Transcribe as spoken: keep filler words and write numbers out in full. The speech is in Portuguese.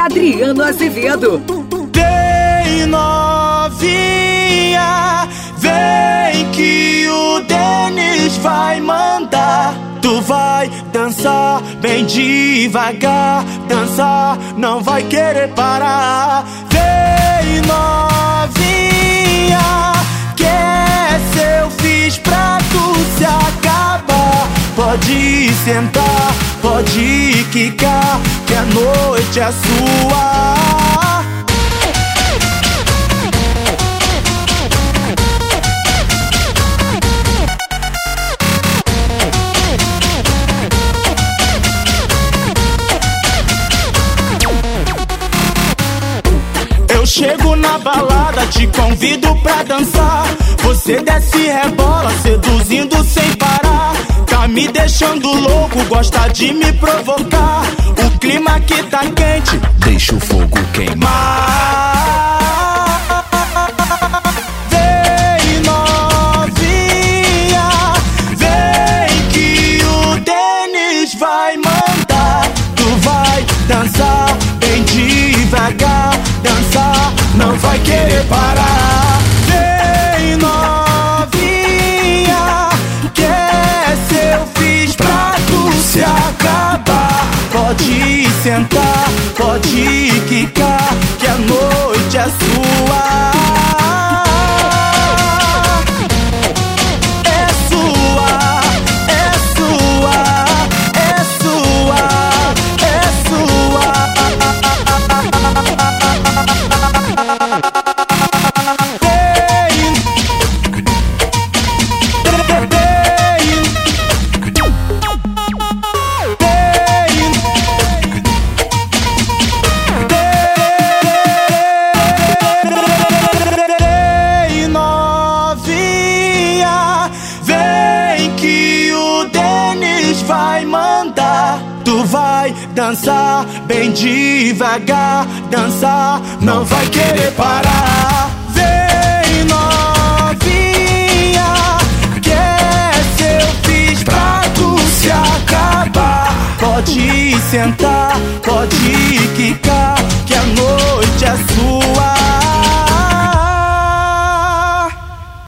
Adriano Azevedo. Vem novinha, vem que o Denis vai mandar. Tu vai dançar bem devagar, dançar, não vai querer parar. Vem novinha, que essa eu fiz pra tu se acabar. Pode sentar, pode quicar, que a noite é sua. Eu chego na balada, te convido pra dançar. Você desce e rebola, seduzindo sem parar. Tá me deixando louco, gosta de me provocar. O clima que tá quente, deixa o fogo queimar. Vem novinha, vem que o Denis vai mandar. Tu vai dançar bem devagar, dançar, não vai querer parar. Vem novinha, que essa eu fiz pra tu se acabar. Pode sentar, pode quicar, que a noite é sua. É sua, é sua, é sua, é sua. Vai mandar, tu vai dançar bem devagar, dançar, não vai querer parar. Vem novinha, que essa eu fiz pra tu se acabar. Pode sentar, pode quicar,